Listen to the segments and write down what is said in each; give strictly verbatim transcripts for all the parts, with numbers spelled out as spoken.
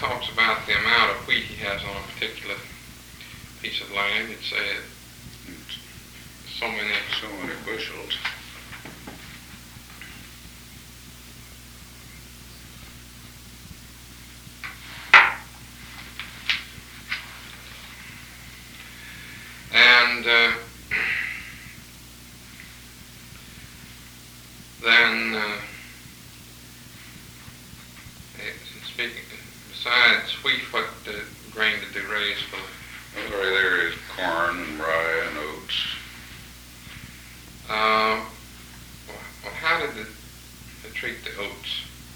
talks about the amount of wheat he has on a particular piece of land. You'd say it, so many, so many bushels. And uh, then, uh, speaking, besides wheat, what uh, grain did they raise for? Well, right there is corn and rye and oats. Uh, well, how did they, they treat the oats?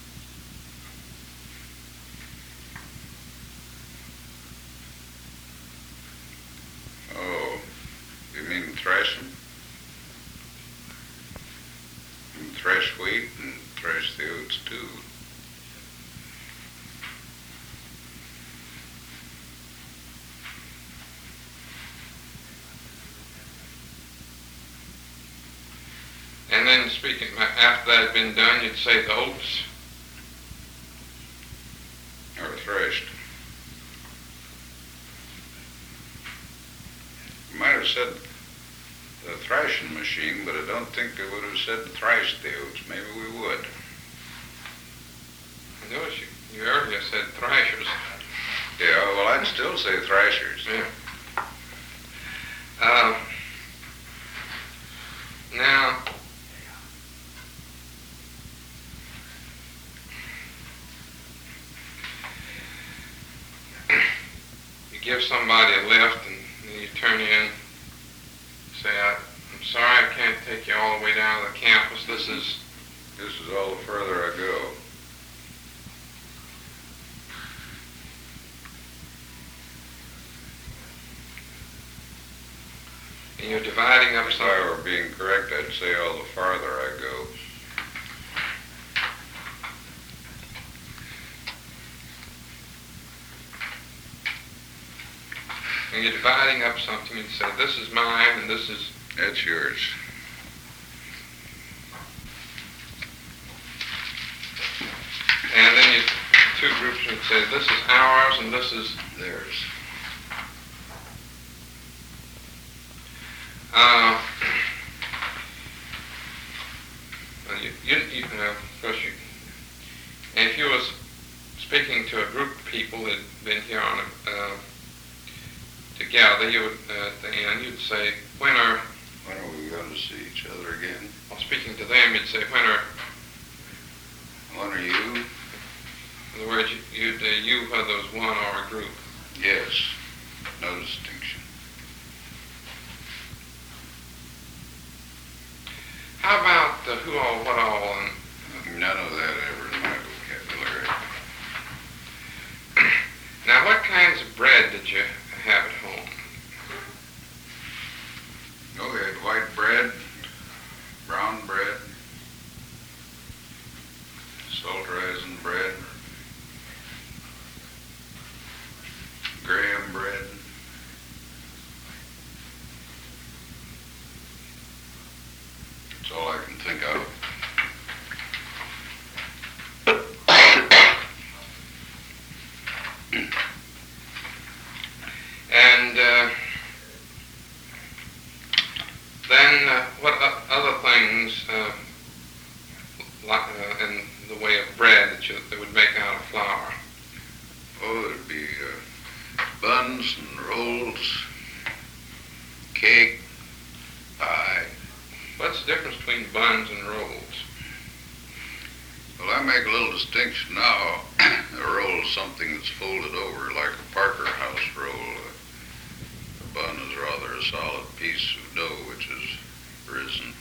Oh, you mean threshing? And thresh wheat and thresh the oats too. And then speaking, after that had been done, you'd say the oats Or threshed. You might have said the thrashing machine, but I don't think they would have said thrash the oats. Maybe we would. I noticed you, you earlier said thrashers. Yeah, well, I'd still say thrashers. Yeah. Uh, now, you give somebody a lift and then you turn in, say, I, I'm sorry I can't take you all the way down to the campus. This is, This is all the further I go. and you're dividing up If some. I were being correct, I'd say all the farther I go. And you're dividing up something and say, this is mine and this is, That's yours. and then you, two groups would say, this is ours and this is Theirs. Uh, well, you, you, you uh, of course you, and if you was speaking to a group of people that had been here on a, uh, together, you would, uh, at the end, you'd say, when are, When are we going to see each other again? well, speaking to them, you'd say, when are, When are you? in other words, you, you'd, uh, you, whether it was one or a group. Yes. No distinction. How about the who all, what all, and None of that ever in my vocabulary. now what kinds of bread did you have at home? Oh, we had white bread, brown bread, salt rising bread, graham bread. That's all I can think of. And uh, then uh, what o- other things, uh, like, uh, in the way of bread that, you, that would make out of flour? Oh, there'd be uh, buns and rolls, cake, pie. What's the difference between buns and rolls? Well, I make a little distinction now. A roll is something that's folded over, like a Parker House roll. A bun is rather a solid piece of dough which is risen.